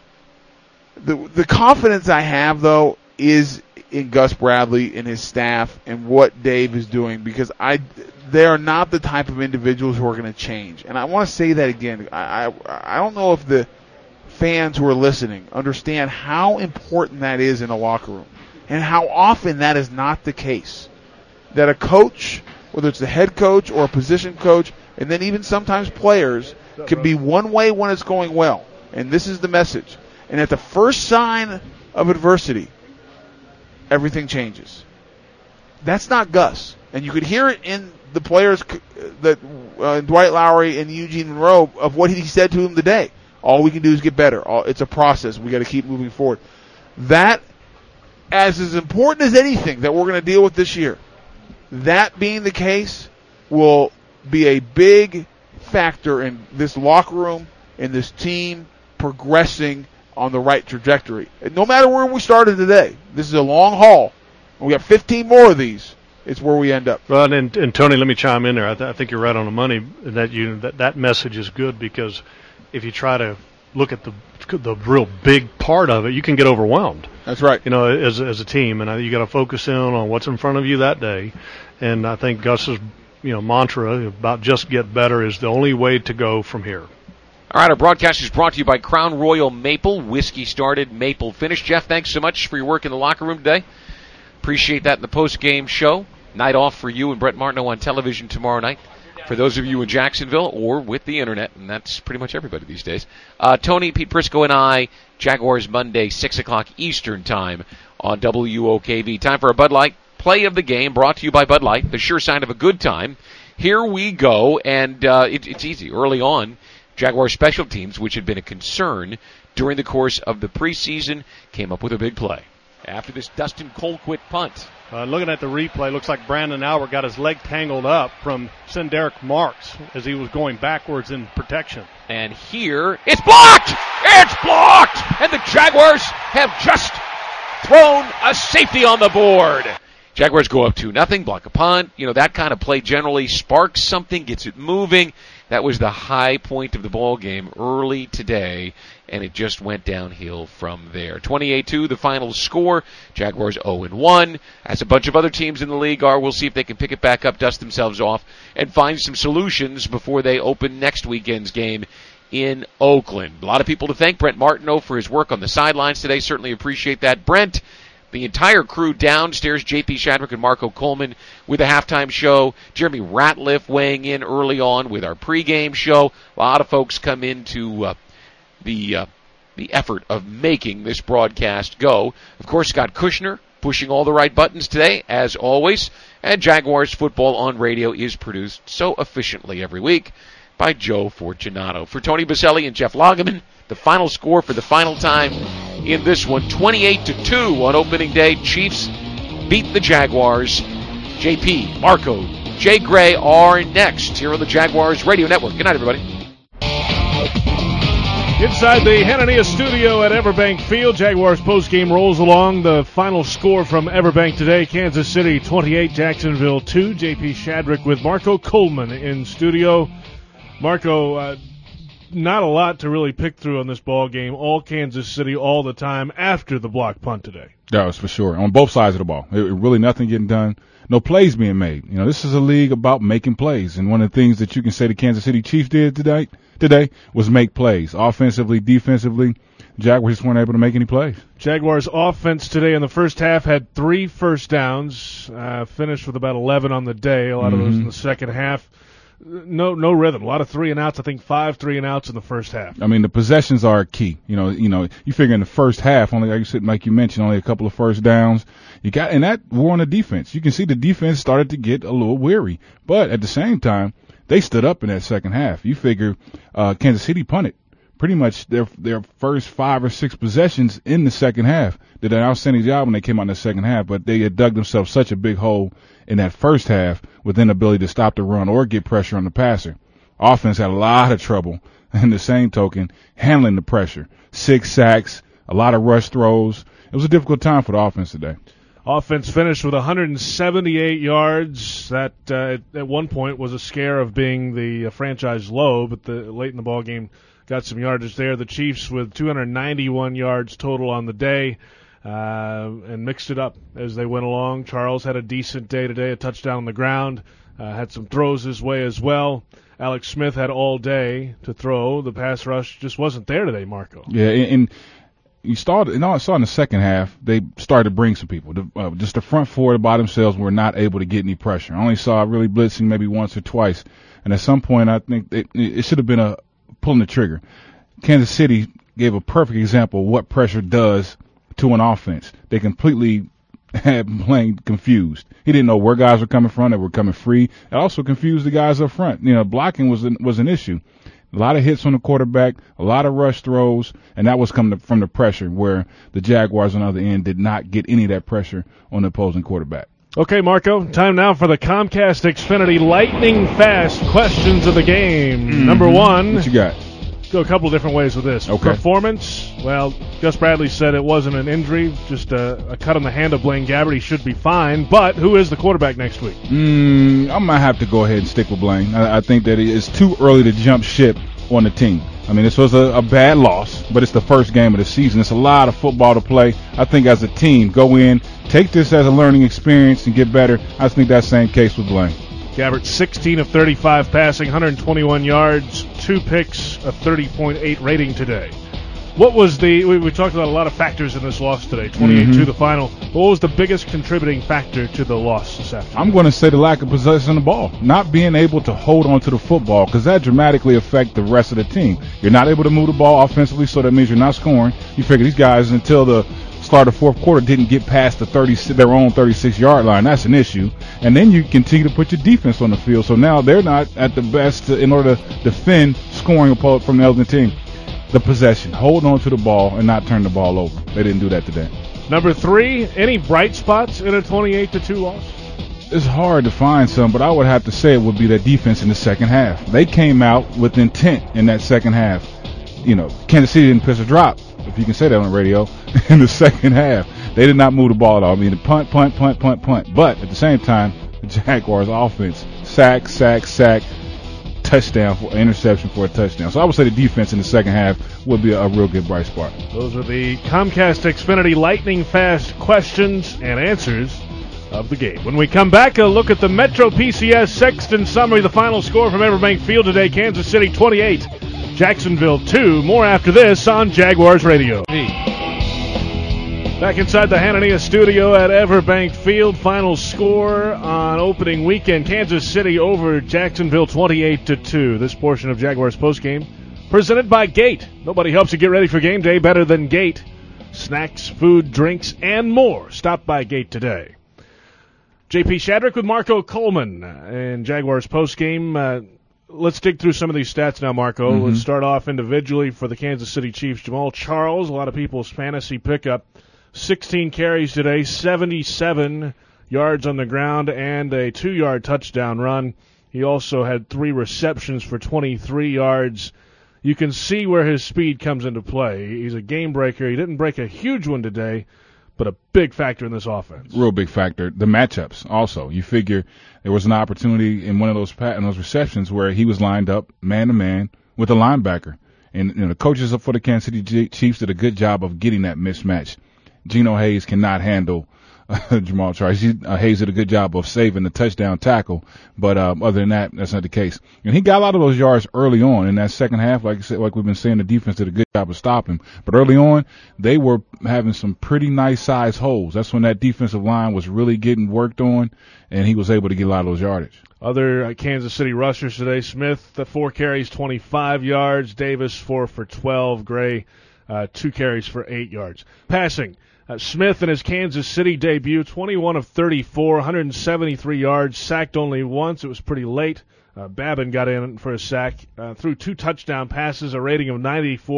Speaker 3: the confidence I have, though, is in Gus Bradley and his staff and what Dave is doing because they are not the type of individuals who are going to change. And I want to say that again. I don't know if the fans who are listening understand how important that is in a locker room and how often that is not the case. That a coach, whether it's the head coach or a position coach, and then even sometimes players, can be one way when it's going well. And this is the message. And at the first sign of adversity, everything changes. That's not Gus. And you could hear it in the players, Dwight Lowry and Eugene Monroe, of what he said to him today. All we can do is get better. It's a process. We got to keep moving forward. That, as important as anything that we're going to deal with this year, that being the case will be a big factor in this locker room, in this team progressing on the right trajectory. And no matter where we started today, this is a long haul. We got 15 more of these. It's where we end up.
Speaker 4: Well, and Tony, let me chime in there. I think you're right on the money that message is good because if you try to look at the real big part of it, you can get overwhelmed.
Speaker 3: That's right.
Speaker 4: As a team, and you got to focus in on what's in front of you that day. And I think Gus's mantra about just get better is the only way to go from here.
Speaker 2: All right, our broadcast is brought to you by Crown Royal Maple. Whiskey started, maple finished. Jeff, thanks so much for your work in the locker room today. Appreciate that in the post-game show. Night off for you and Brett Martineau on television tomorrow night. For those of you in Jacksonville or with the internet, and that's pretty much everybody these days. Tony, Pete Prisco, and I, Jaguars Monday, 6 o'clock Eastern time on WOKV. Time for a Bud Light play of the game, brought to you by Bud Light, the sure sign of a good time. Here we go, and it's easy. Early on, Jaguar special teams, which had been a concern during the course of the preseason, came up with a big play. After this Dustin Colquitt punt.
Speaker 4: Looking at the replay, looks like Brandon Albert got his leg tangled up from Senderick Marks as he was going backwards in protection.
Speaker 2: And here, it's blocked! It's blocked! And the Jaguars have just thrown a safety on the board. Jaguars go up 2-0, block a punt. That kind of play generally sparks something, gets it moving. That was the high point of the ball game early today, and it just went downhill from there. 28-2, the final score. Jaguars 0-1. As a bunch of other teams in the league are, we'll see if they can pick it back up, dust themselves off, and find some solutions before they open next weekend's game in Oakland. A lot of people to thank. Brent Martineau for his work on the sidelines today. Certainly appreciate that. Brent, the entire crew downstairs, J.P. Shadrick and Marco Coleman with a halftime show. Jeremy Ratliff weighing in early on with our pregame show. A lot of folks come in to the effort of making this broadcast go. Of course, Scott Kushner pushing all the right buttons today, as always. And Jaguars football on radio is produced so efficiently every week by Joe Fortunato. For Tony Baselli and Jeff Lageman, the final score for the final time in this one, 28-2 on opening day. Chiefs beat the Jaguars. JP, Marco, Jay Gray are next here on the Jaguars Radio Network. Good night, everybody.
Speaker 8: Inside the Hanania studio at Everbank Field, Jaguars postgame rolls along. The final score from Everbank today, Kansas City 28, Jacksonville 2. JP Shadrick with Marco Coleman in studio. Marco, not a lot to really pick through on this ball game. All Kansas City all the time after the block punt today.
Speaker 9: That was for sure. On both sides of the ball. Really nothing getting done. No plays being made. You know, this is a league about making plays. And one of the things that you can say the Kansas City Chiefs did today was make plays. Offensively, defensively, Jaguars just weren't able to make any plays.
Speaker 8: Jaguars offense today in the first half had 3 first downs, finished with about 11 on the day. A lot of those in the second half. No rhythm. A lot of 3-and-outs. I think 5 3-and-outs in the first half.
Speaker 9: I mean, the possessions are key. You know, you figure in the first half, only like you mentioned, only a couple of first downs. And that wore on the defense. You can see the defense started to get a little weary, but at the same time, they stood up in that second half. You figure Kansas City punted pretty much their first 5 or 6 possessions in the second half. Did an outstanding job when they came out in the second half, but they had dug themselves such a big hole in that first half with inability to stop the run or get pressure on the passer. Offense had a lot of trouble, in the same token, handling the pressure. 6 sacks, a lot of rush throws. It was a difficult time for the offense today.
Speaker 8: Offense finished with 178 yards. That at one point was a scare of being the franchise low, but late in the ball game got some yardage there. The Chiefs with 291 yards total on the day, and mixed it up as they went along. Charles had a decent day today, a touchdown on the ground, had some throws his way as well. Alex Smith had all day to throw. The pass rush just wasn't there today, Marco.
Speaker 9: Yeah, and I saw in the second half, they started to bring some people. Just the front four by themselves were not able to get any pressure. I only saw really blitzing maybe once or twice. And at some point, I think it should have been a pulling the trigger. Kansas City gave a perfect example of what pressure does to an offense. They completely had Blaine confused. He didn't know where guys were coming from. They were coming free. It also confused the guys up front. You know, blocking was an issue. A lot of hits on the quarterback, a lot of rush throws, and that was coming from the pressure, where the Jaguars on the other end did not get any of that pressure on the opposing quarterback.
Speaker 8: Okay, Marco, time now for the Comcast Xfinity lightning fast questions of the game. Number 1.
Speaker 9: What you got?
Speaker 8: Go a couple of different ways with this.
Speaker 9: Okay.
Speaker 8: Performance, well, Gus Bradley said it wasn't an injury, just a cut on the hand of Blaine Gabbert. He should be fine, but who is the quarterback next week?
Speaker 9: I might have to go ahead and stick with Blaine. I think that it's too early to jump ship on the team. I mean, this was a bad loss, but it's the first game of the season. It's a lot of football to play. I think as a team, go in, take this as a learning experience and get better. I think that's the same case with Blaine.
Speaker 8: Gabbert, 16 of 35 passing, 121 yards, 2 picks, a 30.8 rating today. What was we talked about a lot of factors in this loss today, 28-2 the final. What was the biggest contributing factor to the loss this afternoon?
Speaker 9: I'm going to say the lack of possession of the ball, not being able to hold on to the football, because that dramatically affects the rest of the team. You're not able to move the ball offensively, so that means you're not scoring. You figure these guys, until the start of fourth quarter, didn't get past their own 36-yard line. That's an issue. And then you continue to put your defense on the field. So now they're not at the best in order to defend scoring from the other team. The possession, hold on to the ball and not turn the ball over. They didn't do that today.
Speaker 8: Number 3, any bright spots in a 28-2 loss?
Speaker 9: It's hard to find some, but I would have to say it would be their defense in the second half. They came out with intent in that second half. You know, Kansas City didn't pitch a drop, if you can say that on the radio, in the second half. They did not move the ball at all. I mean, punt. But at the same time, the Jaguars' offense, sack, touchdown, for interception for a touchdown. So I would say the defense in the second half would be a real good bright spot.
Speaker 8: Those are the Comcast Xfinity lightning fast questions and answers of the game. When we come back, a look at the Metro PCS Sexton summary, the final score from Everbank Field today, Kansas City 28, Jacksonville 2. More after this on Jaguars Radio. Back inside the Hanania studio at Everbank Field. Final score on opening weekend. Kansas City over Jacksonville 28-2. This portion of Jaguars postgame Presented by Gate. Nobody helps you get ready for game day better than Gate. Snacks, food, drinks, and more. Stop by Gate today. JP Shadrick with Marco Coleman in Jaguars postgame. Let's dig through some of these stats now, Marco.
Speaker 9: Mm-hmm.
Speaker 8: Let's start off individually for the Kansas City Chiefs. Jamal Charles, a lot of people's fantasy pickup. 16 carries today, 77 yards on the ground, and a 2-yard touchdown run. He also had 3 receptions for 23 yards. You can see where his speed comes into play. He's a game breaker. He didn't break a huge one today, but a big factor in this offense.
Speaker 9: Real big factor. The matchups also. You figure there was an opportunity in one of those receptions where he was lined up man-to-man with a linebacker. And the coaches for the Kansas City Chiefs did a good job of getting that mismatch. Geno Hayes cannot handle Jamal Charles. Hayes did a good job of saving the touchdown tackle, but other than that, that's not the case. And he got a lot of those yards early on in that second half. Like I said, like we've been saying, the defense did a good job of stopping. But early on, they were having some pretty nice size holes. That's when that defensive line was really getting worked on, and he was able to get a lot of those yardage.
Speaker 8: Other Kansas City rushers today: Smith, 4 carries, 25 yards. Davis, 4 for 12. Gray, 2 carries for 8 yards. Passing. Smith in his Kansas City debut, 21 of 34, 173 yards, sacked only once. It was pretty late. Babin got in for a sack, threw 2 touchdown passes, a rating of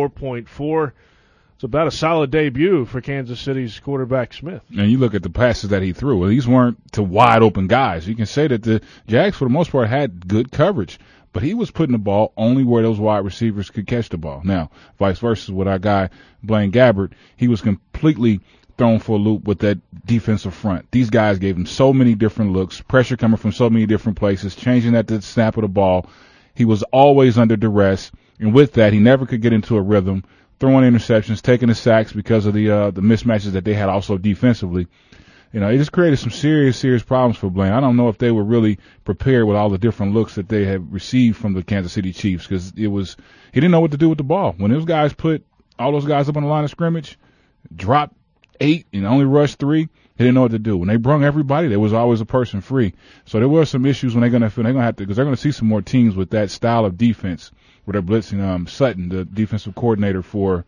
Speaker 8: 94.4. It's about a solid debut for Kansas City's quarterback Smith.
Speaker 9: And you look at the passes that he threw. Well, these weren't to wide open guys. You can say that the Jags, for the most part, had good coverage. But he was putting the ball only where those wide receivers could catch the ball. Now, vice versa with our guy, Blaine Gabbert, he was completely thrown for a loop with that defensive front. These guys gave him so many different looks, pressure coming from so many different places, changing at the snap of the ball. He was always under duress, and with that, he never could get into a rhythm, throwing interceptions, taking the sacks because of the mismatches that they had also defensively. You know, it just created some serious problems for Blaine. I don't know if they were really prepared with all the different looks that they had received from the Kansas City Chiefs, because he didn't know what to do with the ball. When those guys put all those guys up on the line of scrimmage, dropped 8 and only rushed 3, they didn't know what to do. When they brung everybody, there was always a person free. So there were some issues when they're going to have to, because they're going to see some more teams with that style of defense where they're blitzing. Sutton, the defensive coordinator for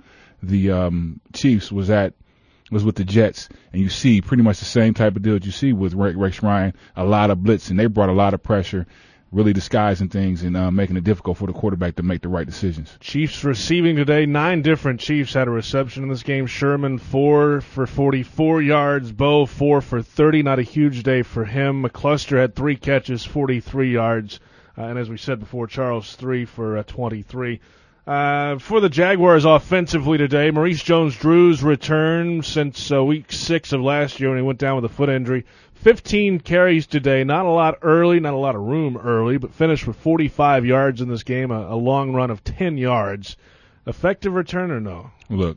Speaker 9: the Chiefs, was with the Jets, and you see pretty much the same type of deal that you see with Rex Ryan, a lot of blitzing. They brought a lot of pressure, really disguising things and making it difficult for the quarterback to make the right decisions.
Speaker 8: Chiefs receiving today. 9 different Chiefs had a reception in this game. Sherman, 4 for 44 yards. Bo, 4 for 30. Not a huge day for him. McCluster had 3 catches, 43 yards. And as we said before, Charles, 3 for 23. For the Jaguars offensively today, Maurice Jones-Drew's return since week 6 of last year when he went down with a foot injury. 15 carries today, not a lot early, not a lot of room early, but finished with 45 yards in this game, a long run of 10 yards. Effective return or no?
Speaker 9: Look,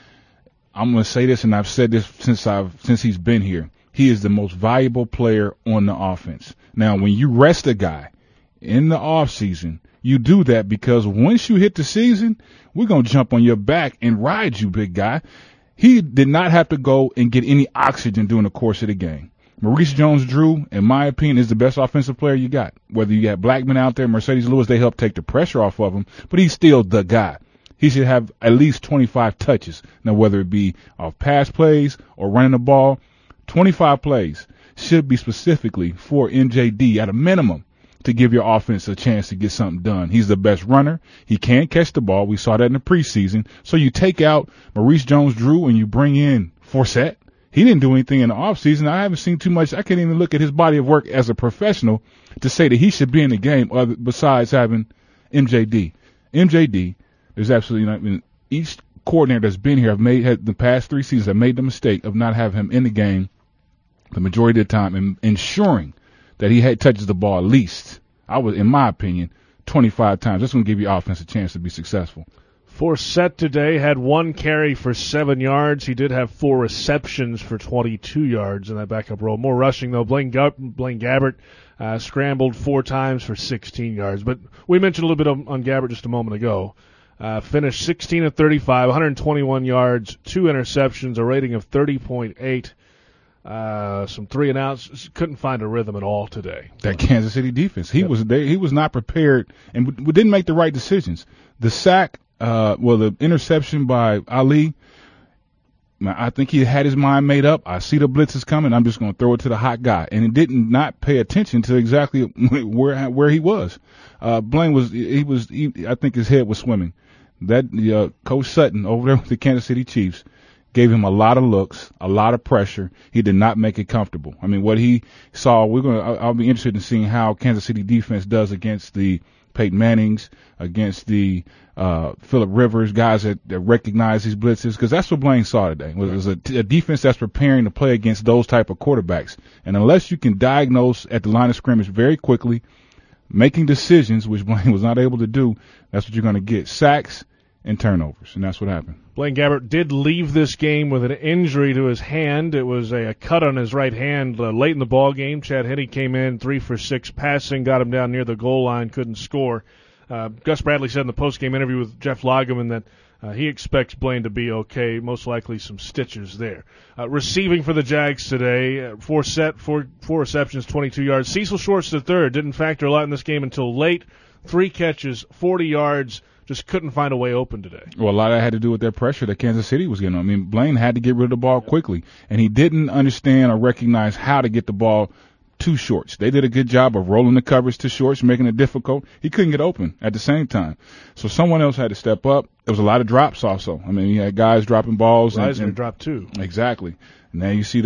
Speaker 9: I'm going to say this, and I've said this since he's been here. He is the most valuable player on the offense. Now, when you rest a guy in the offseason, you do that because once you hit the season, we're going to jump on your back and ride you, big guy. He did not have to go and get any oxygen during the course of the game. Maurice Jones-Drew, in my opinion, is the best offensive player you got. Whether you got Blackman out there, Mercedes Lewis, they help take the pressure off of him, but he's still the guy. He should have at least 25 touches. Now, whether it be off pass plays or running the ball, 25 plays should be specifically for MJD at a minimum to give your offense a chance to get something done. He's the best runner. He can catch the ball. We saw that in the preseason. So you take out Maurice Jones-Drew and you bring in Forsett. He didn't do anything in the offseason. I haven't seen too much. I can't even look at his body of work as a professional to say that he should be in the game besides having MJD. MJD, there's absolutely not. I mean, each coordinator that's been here had the past 3 seasons have made the mistake of not having him in the game the majority of the time and ensuring that he touches the ball at least, in my opinion, 25 times. That's going to give your offense a chance to be successful.
Speaker 8: Forsett today had 1 carry for 7 yards. He did have 4 receptions for 22 yards in that backup role. More rushing, though. Blaine Gabbert scrambled 4 times for 16 yards. But we mentioned a little bit on Gabbert just a moment ago. Finished 16 of 35, 121 yards, 2 interceptions, a rating of 30.8. some 3-and-outs. Couldn't find a rhythm at all today.
Speaker 9: That Kansas City defense, he was not prepared and didn't make the right decisions. The sack, the interception by Ali, I think he had his mind made up. I see the blitzes coming. I'm just going to throw it to the hot guy, and he didn't not pay attention to exactly where he was. Blaine I think his head was swimming. That Coach Sutton over there with the Kansas City Chiefs gave him a lot of looks, a lot of pressure. He did not make it comfortable. I mean, what he saw, I'll be interested in seeing how Kansas City defense does against the Peyton Mannings, against the Phillip Rivers, guys that recognize these blitzes, because that's what Blaine saw today. It was a defense that's preparing to play against those type of quarterbacks. And unless you can diagnose at the line of scrimmage very quickly, making decisions, which Blaine was not able to do, that's what you're going to get. Sacks and turnovers, and that's what happened.
Speaker 8: Blaine Gabbert did leave this game with an injury to his hand. It was a cut on his right hand late in the ball game. Chad Henne came in 3 for 6 passing, got him down near the goal line, couldn't score. Gus Bradley said in the post-game interview with Jeff Lageman that he expects Blaine to be okay, most likely some stitches there. Receiving for the Jags today, 4 receptions, 22 yards. Cecil Shorts III didn't factor a lot in this game until late. 3 catches, 40 yards. Just couldn't find a way open today.
Speaker 9: Well, a lot of that had to do with that pressure that Kansas City was getting. I mean, Blaine had to get rid of the ball quickly, and he didn't understand or recognize how to get the ball to Shorts. They did a good job of rolling the coverage to Shorts, making it difficult. He couldn't get open at the same time. So someone else had to step up. There was a lot of drops also. I mean, you had guys dropping balls.
Speaker 8: Reisner dropped 2.
Speaker 9: Exactly. And now you see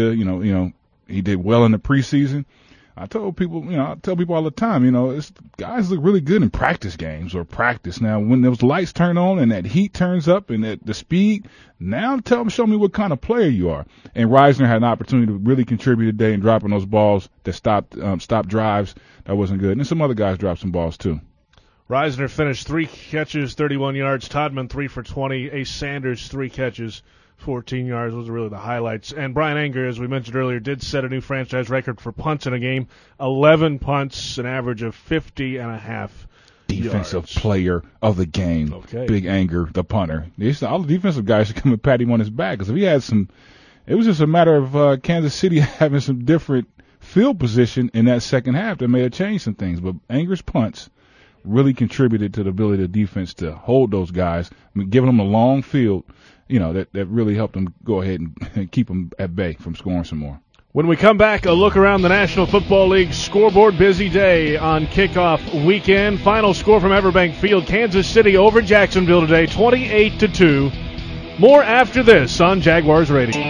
Speaker 9: he did well in the preseason. I tell people all the time, guys look really good in practice games or practice. Now, when those lights turn on and that heat turns up and the speed, now show me what kind of player you are. And Reisner had an opportunity to really contribute today in dropping those balls that stopped drives. That wasn't good. And some other guys dropped some balls too.
Speaker 8: Reisner finished 3 catches, 31 yards. Todman 3 for 20. Ace Sanders 3 catches, 14 yards. Those are really the highlights. And Brian Anger, as we mentioned earlier, did set a new franchise record for punts in a game. 11 punts, an average of 50.5
Speaker 9: Defensive player of the game.
Speaker 8: Okay.
Speaker 9: Big Anger, the punter. All the defensive guys should come and pat him on his back, because if he had it was just a matter of Kansas City having some different field position in that second half that may have changed some things. But Anger's punts really contributed to the ability of the defense to hold those guys. I mean, giving them a long field, that really helped them go ahead and keep them at bay from scoring some more.
Speaker 8: When we come back, a look around the National Football League scoreboard. Busy day on kickoff weekend. Final score from Everbank Field, Kansas City over Jacksonville today, 28-2. More after this on Jaguars Radio.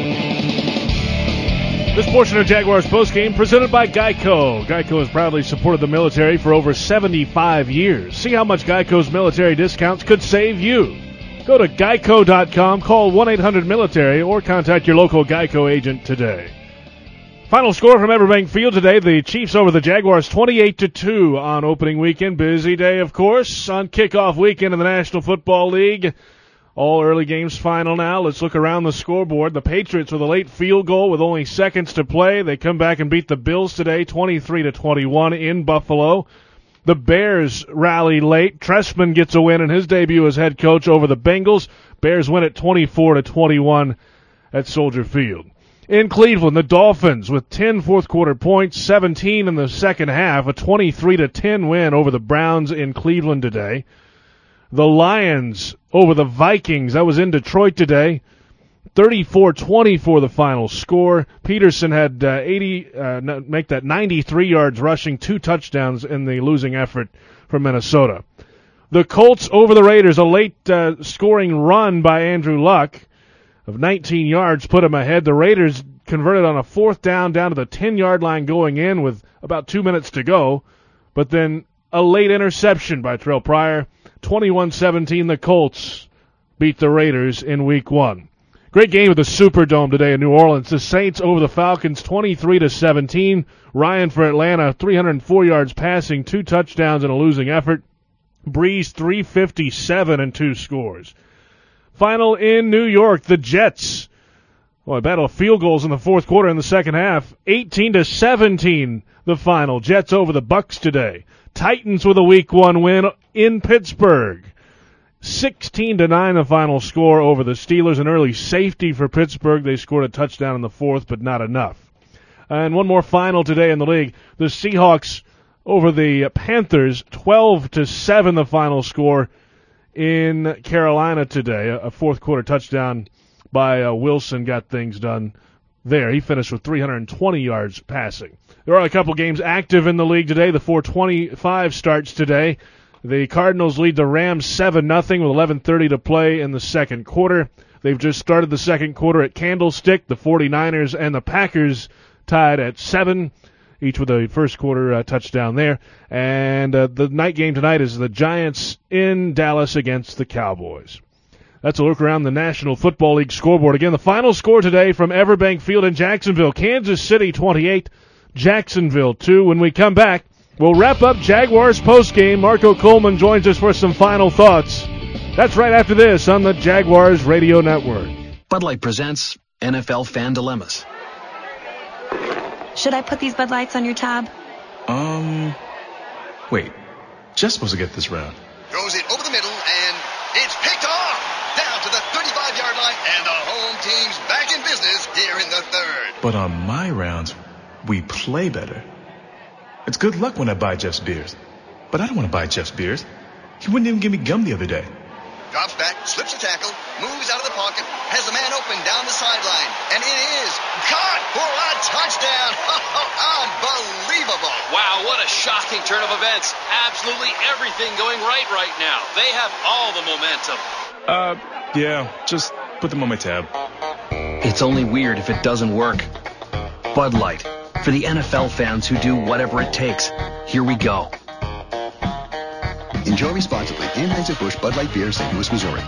Speaker 8: This portion of Jaguars postgame presented by Geico. Geico has proudly supported the military for over 75 years. See how much Geico's military discounts could save you. Go to geico.com, call 1-800-MILITARY, or contact your local Geico agent today. Final score from Everbank Field today, the Chiefs over the Jaguars 28-2 on opening weekend. Busy day, of course, on kickoff weekend in the National Football League. All early games final now. Let's look around the scoreboard. The Patriots with a late field goal with only seconds to play. They come back and beat the Bills today, 23-21 in Buffalo. The Bears rally late. Trestman gets a win in his debut as head coach over the Bengals. Bears win at 24-21 at Soldier Field. In Cleveland, the Dolphins with 10 fourth-quarter points, 17 in the second half, a 23-10 win over the Browns in Cleveland today. The Lions over the Vikings. That was in Detroit today. 34-24 the final score. Peterson had make that 93 yards rushing, 2 touchdowns in the losing effort for Minnesota. The Colts over the Raiders. A late scoring run by Andrew Luck of 19 yards put him ahead. The Raiders converted on a 4th down to the 10-yard line going in with about 2 minutes to go. But then a late interception by Terrell Pryor. 21-17, the Colts beat the Raiders in Week 1. Great game at the Superdome today in New Orleans. The Saints over the Falcons, 23-17. Ryan for Atlanta, 304 yards passing, 2 touchdowns in a losing effort. Breeze, 357 and 2 scores. Final in New York, the Jets. A battle of field goals in the fourth quarter in the second half. 18-17, the final. Jets over the Bucs today. Titans with a Week 1 win in Pittsburgh. 16-9 the final score over the Steelers. An early safety for Pittsburgh. They scored a touchdown in the fourth, but not enough. And one more final today in the league. The Seahawks over the Panthers, 12-7 the final score in Carolina today. A fourth quarter touchdown by Wilson got things done there. He finished with 320 yards passing. There are a couple games active in the league today. The 4:25 starts today. The Cardinals lead the Rams 7-0 with 11:30 to play in the second quarter. They've just started the second quarter at Candlestick. The 49ers and the Packers tied at 7, each with a first quarter touchdown there. And the night game tonight is the Giants in Dallas against the Cowboys. That's a look around the National Football League scoreboard. Again, the final score today from Everbank Field in Jacksonville. Kansas City 28, Jacksonville 2. When we come back, we'll wrap up Jaguars postgame. Marco Coleman joins us for some final thoughts. That's right after this on the Jaguars Radio Network.
Speaker 10: Bud Light presents NFL Fan Dilemmas.
Speaker 11: Should I put these Bud Lights on your tab?
Speaker 12: Wait. Jeff's supposed to get this round.
Speaker 13: Throws it over the middle, and it's picked off! Down to the 35-yard line, and the home team's back in business here in the third.
Speaker 12: But on my rounds, we play better. It's good luck when I buy Jeff's beers. But I don't want to buy Jeff's beers. He wouldn't even give me gum the other day.
Speaker 13: Drops back, slips a tackle, moves out of the pocket, has the man open down the sideline, and it is caught for a touchdown. Unbelievable.
Speaker 14: Wow, what a shocking turn of events. Absolutely everything going right now. They have all the momentum.
Speaker 12: Yeah, just put them on my tab.
Speaker 10: It's only weird if it doesn't work. Bud Light, for the NFL fans who do whatever it takes. Here we go.
Speaker 13: Enjoy responsibly. Anheuser-Busch Bud Light Beer, St. Louis, Missouri.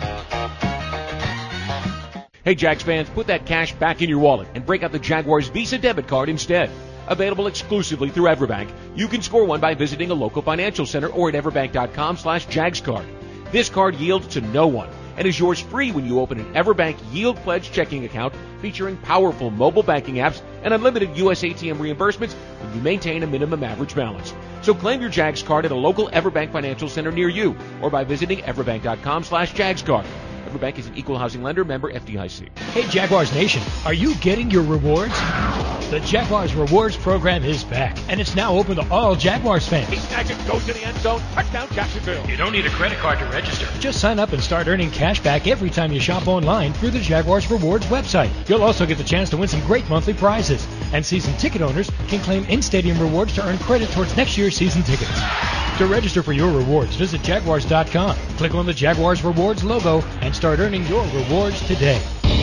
Speaker 2: Hey, Jags fans, put that cash back in your wallet and break out the Jaguars Visa debit card instead. Available exclusively through Everbank. You can score one by visiting a local financial center or at everbank.com/JagsCard. This card yields to no one and is yours free when you open an Everbank Yield Pledge checking account featuring powerful mobile banking apps and unlimited US ATM reimbursements when you maintain a minimum average balance. So claim your Jags card at a local Everbank financial center near you or by visiting everbank.com/JagsCard. Everbank is an equal housing lender, member FDIC.
Speaker 15: Hey, Jaguars Nation, are you getting your rewards? The Jaguars Rewards program is back, and it's now open to all Jaguars fans.
Speaker 2: He snatches, goes to the end zone, touchdown Jacksonville.
Speaker 15: You don't need a credit card to register. Just sign up and start earning cash back every time you shop online through the Jaguars Rewards website. You'll also get the chance to win some great monthly prizes, and season ticket owners can claim in-stadium rewards to earn credit towards next year's season tickets. To register for your rewards, visit Jaguars.com, click on the Jaguars Rewards logo, and start earning your rewards today.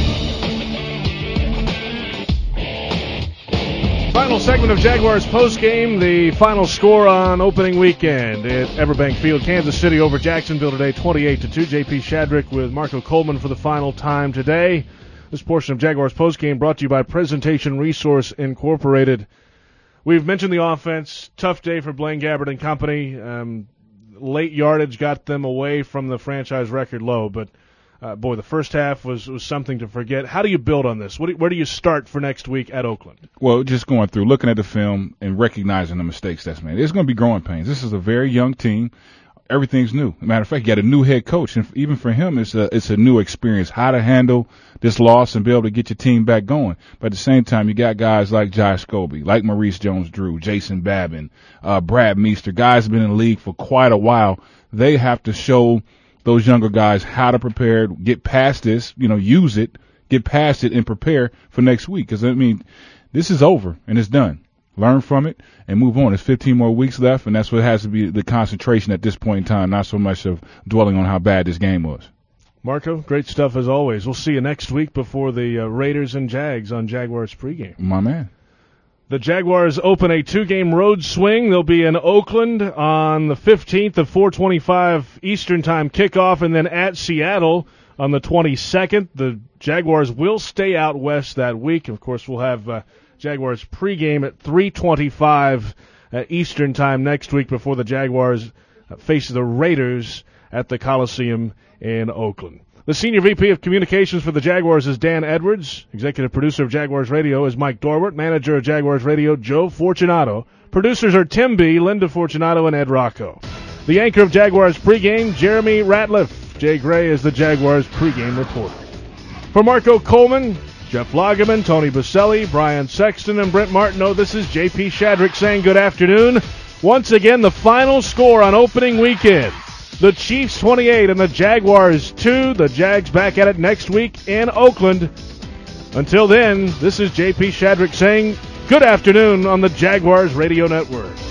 Speaker 8: Final segment of Jaguars postgame, the final score on opening weekend at Everbank Field. Kansas City over Jacksonville today, 28-2. J.P. Shadrick with Marco Coleman for the final time today. This portion of Jaguars postgame brought to you by Presentation Resource Incorporated. We've mentioned the offense. Tough day for Blaine Gabbert and company. Late yardage got them away from the franchise record low, but boy, the first half was something to forget. How do you build on this? Where do you start for next week at Oakland?
Speaker 9: Well, just going through, looking at the film and recognizing the mistakes that's made. There's going to be growing pains. This is a very young team. Everything's new. Matter of fact, you got a new head coach, and even for him, it's a new experience. How to handle this loss and be able to get your team back going. But at the same time, you got guys like Josh Scobie, like Maurice Jones-Drew, Jason Babin, Brad Meester, guys have been in the league for quite a while. They have to show those younger guys how to prepare, get past this, use it, get past it, and prepare for next week. Because, this is over, and it's done. Learn from it and move on. There's 15 more weeks left, and that's what has to be the concentration at this point in time, not so much of dwelling on how bad this game was.
Speaker 8: Marco, great stuff as always. We'll see you next week before the Raiders and Jags on Jaguars pregame.
Speaker 9: My man.
Speaker 8: The Jaguars open a 2-game road swing. They'll be in Oakland on the 15th, the 4:25 Eastern Time kickoff, and then at Seattle on the 22nd. The Jaguars will stay out west that week. Of course, we'll have Jaguars pregame at 3:25 Eastern Time next week before the Jaguars face the Raiders at the Coliseum in Oakland. The Senior VP of Communications for the Jaguars is Dan Edwards. Executive Producer of Jaguars Radio is Mike Dorwart. Manager of Jaguars Radio, Joe Fortunato. Producers are Tim B., Linda Fortunato, and Ed Rocco. The anchor of Jaguars pregame, Jeremy Ratliff. Jay Gray is the Jaguars pregame reporter. For Marco Coleman, Jeff Lageman, Tony Baselli, Brian Sexton, and Brent Martineau, this is J.P. Shadrick saying good afternoon. Once again, the final score on opening weekend. The Chiefs 28 and the Jaguars 2. The Jags back at it next week in Oakland. Until then, this is J.P. Shadrick saying good afternoon on the Jaguars Radio Network.